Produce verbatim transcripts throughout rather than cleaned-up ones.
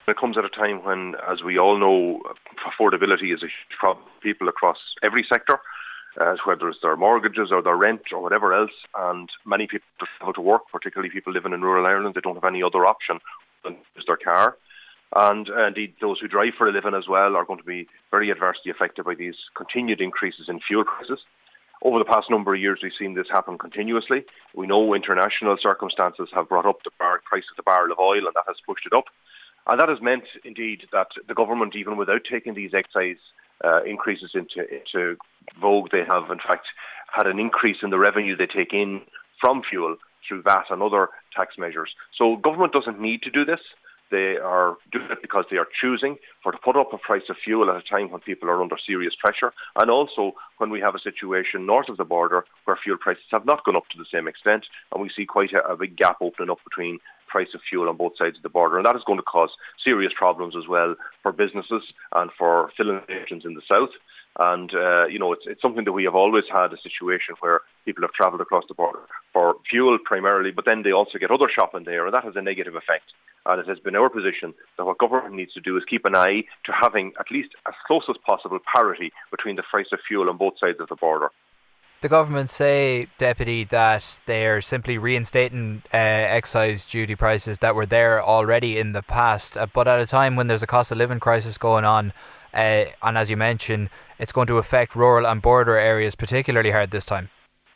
It comes at a time when, as we all know, affordability is a huge problem for people across every sector, uh, whether it's their mortgages or their rent or whatever else. And many people travel to work, particularly people living in rural Ireland. They don't have any other option than use their car. And uh, indeed, those who drive for a living as well are going to be very adversely affected by these continued increases in fuel prices. Over the past number of years, we've seen this happen continuously. We know international circumstances have brought up the bar- price of the barrel of oil, and that has pushed it up. And that has meant, indeed, that the government, even without taking these excise uh, increases into, into vogue, they have, in fact, had an increase in the revenue they take in from fuel through V A T and other tax measures. So government doesn't need to do this. They are doing it because they are choosing for to put up a price of fuel at a time when people are under serious pressure, and also when we have a situation north of the border where fuel prices have not gone up to the same extent, and we see quite a, a big gap opening up between price of fuel on both sides of the border, and that is going to cause serious problems as well for businesses and for filling stations in the south. And, uh, you know, it's, it's something that we have always had, a situation where people have travelled across the border for fuel primarily, but then they also get other shopping there, and that has a negative effect. And it has been our position that what government needs to do is keep an eye to having at least as close as possible parity between the price of fuel on both sides of the border. The government say, Deputy, that they're simply reinstating uh, excise duty prices that were there already in the past, uh, but at a time when there's a cost of living crisis going on, uh, and as you mentioned, it's going to affect rural and border areas particularly hard this time.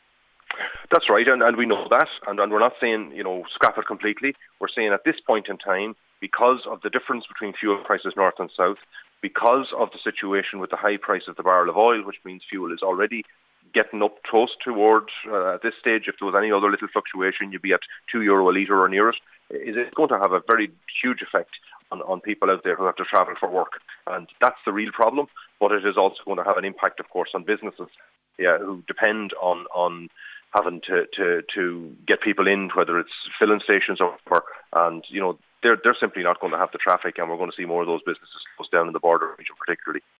That's right, and, and we know that, and, and we're not saying, you know, scrap it completely. We're saying at this point in time, because of the difference between fuel prices north and south, because of the situation with the high price of the barrel of oil, which means fuel is already getting up close towards, uh, at this stage, if there was any other little fluctuation, you'd be at two euro a litre or near it, is it going to have a very huge effect on, on people out there who have to travel for work. And that's the real problem, but it is also going to have an impact, of course, on businesses yeah, who depend on, on having to, to, to get people in, whether it's filling stations or whatever, and, you know, they're, they're simply not going to have the traffic, and we're going to see more of those businesses close down in the border region particularly.